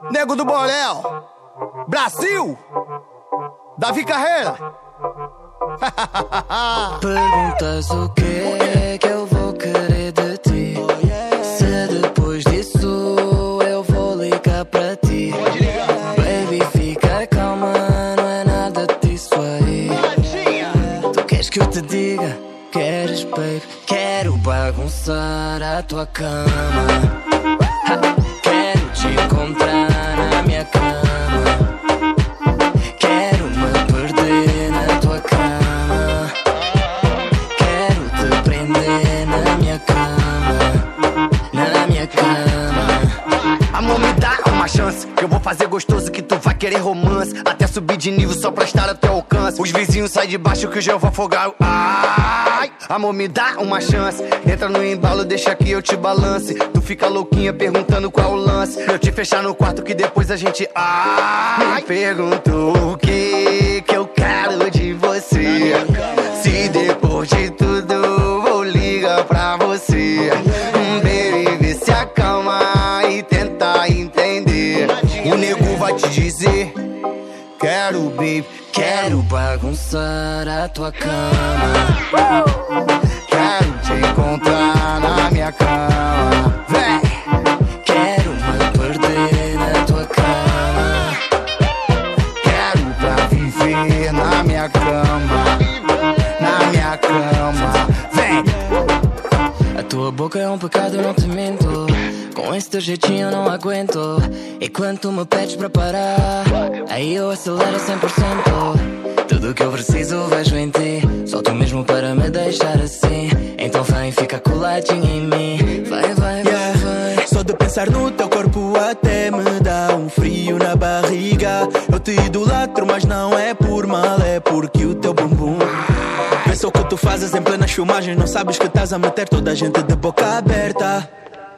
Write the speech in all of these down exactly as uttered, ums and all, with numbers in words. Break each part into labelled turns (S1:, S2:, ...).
S1: Nego do Borel, Brasil, Davi Carreira.
S2: Perguntas o que que eu vou querer de ti. Se depois disso eu vou ligar pra ti. Baby, fica calma, não é nada disso aí. Tu queres que eu te diga? Queres, baby? Quero bagunçar a tua cama. Quero te encontrar na minha cama. Quero me perder na tua cama. Quero te prender na minha cama. Na minha cama.
S1: Amor, me dá uma chance, que eu vou fazer gostoso, que tu vai querer romance. Até subir de nível só pra estar ao teu alcance. Os vizinhos saem de baixo que hoje eu vou afogar o... Ai, amor, me dá uma chance. Entra no embalo, deixa que eu te balance. Tu fica louquinha perguntando qual o lance. Eu te fechar no quarto que depois a gente... Ai, me pergunto o que que eu quero de você. Se depois de tudo vou ligar pra você. Baby, vê se acalma e tenta entender. O nego vai te dizer: quero, baby,
S2: Quero bagunçar a tua cama.
S1: quero te encontrar na minha cama. Vem!
S2: Quero me perder na tua cama.
S1: Quero pra viver na minha cama. Na minha cama. Vem!
S2: A tua boca é um pecado, eu não te minto. Com esse teu jeitinho eu não aguento. E quando tu me pedes pra parar, aí eu acelero cem por cento. Tudo que eu preciso vejo em ti. Só tu mesmo para me deixar assim. Então vem, fica coladinho em mim. Vai, vai,
S3: Yeah.
S2: vai, vai.
S3: Só de pensar no teu corpo até me dá um frio na barriga. Eu te idolatro, mas não é por mal, é porque o teu bumbum. Pensa o que tu fazes em plenas filmagens. Não sabes que estás a meter toda a gente de boca aberta.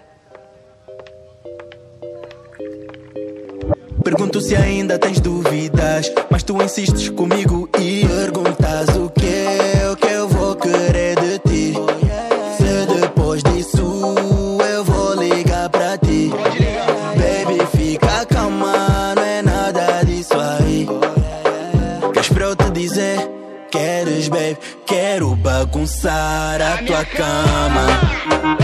S3: Pergunto se ainda tens dúvidas, mas tu insistes comigo e perguntas o que, o que eu vou querer de ti. Se depois disso eu vou ligar pra ti. Baby, fica calma, não é nada disso aí. Queres pra eu te dizer? Queres, baby? Quero bagunçar a tua cama.